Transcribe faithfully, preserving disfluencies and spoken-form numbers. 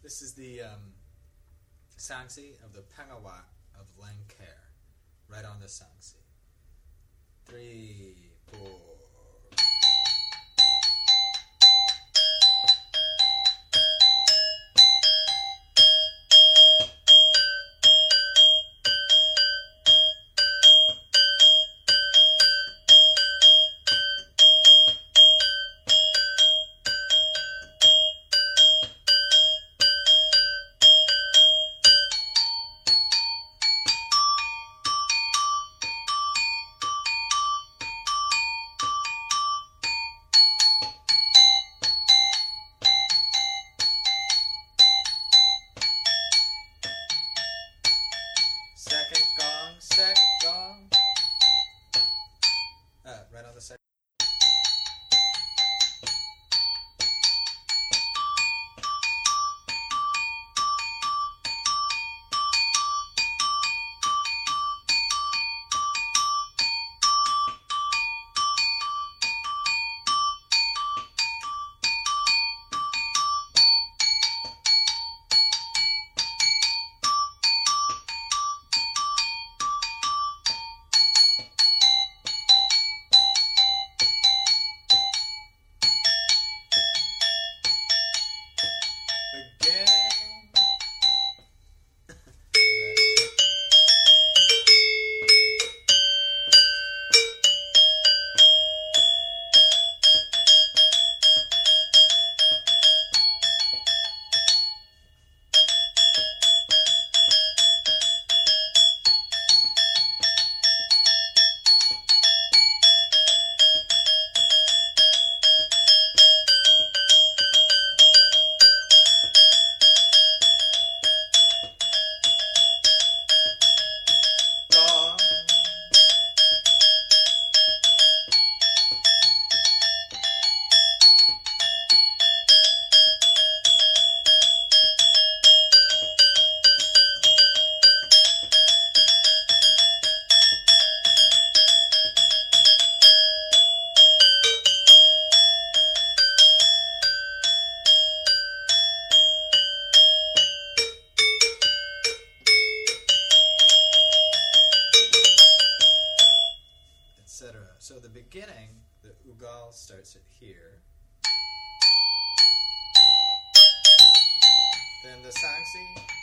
This is the um, Sangsi of the Pengawa of Langkaer, right on the Sangsi. Three, four. Second gong, second gong. Uh, right on the second. So the beginning, the ugal starts at here. Then the sangsi